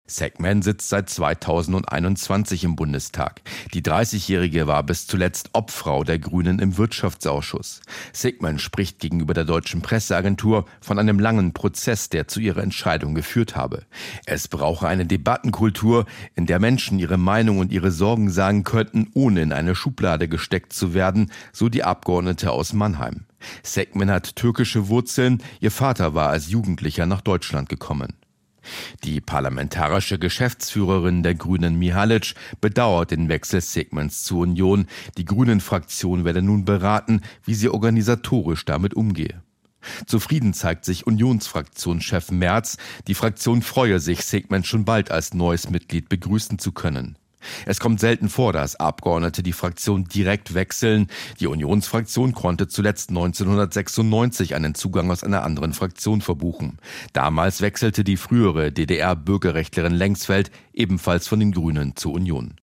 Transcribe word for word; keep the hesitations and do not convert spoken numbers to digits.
Segmen sitzt seit zweitausendeinundzwanzig im Bundestag. Die dreißigjährige war bis zuletzt Obfrau der Grünen im Wirtschaftsausschuss. Segmen spricht gegenüber der deutschen Presseagentur von einem langen Prozess, der zu ihrer Entscheidung geführt habe. Es brauche eine Debattenkultur, in der Menschen ihre Meinung und ihre Sorgen sagen könnten, ohne in eine Schublade gesteckt zu werden, so die Abgeordnete aus Mannheim. Segmen hat türkische Wurzeln, ihr Vater war als Jugendlicher nach Deutschland gekommen. Die parlamentarische Geschäftsführerin der Grünen Mihalic bedauert den Wechsel Segmens zur Union. Die Grünen-Fraktion werde nun beraten, wie sie organisatorisch damit umgehe. Zufrieden zeigt sich Unionsfraktionschef Merz. Die Fraktion freue sich, Segmen schon bald als neues Mitglied begrüßen zu können. Es kommt selten vor, dass Abgeordnete die Fraktion direkt wechseln. Die Unionsfraktion konnte zuletzt neunzehnhundertsechsundneunzig einen Zugang aus einer anderen Fraktion verbuchen. Damals wechselte die frühere D D R-Bürgerrechtlerin Lengsfeld ebenfalls von den Grünen zur Union.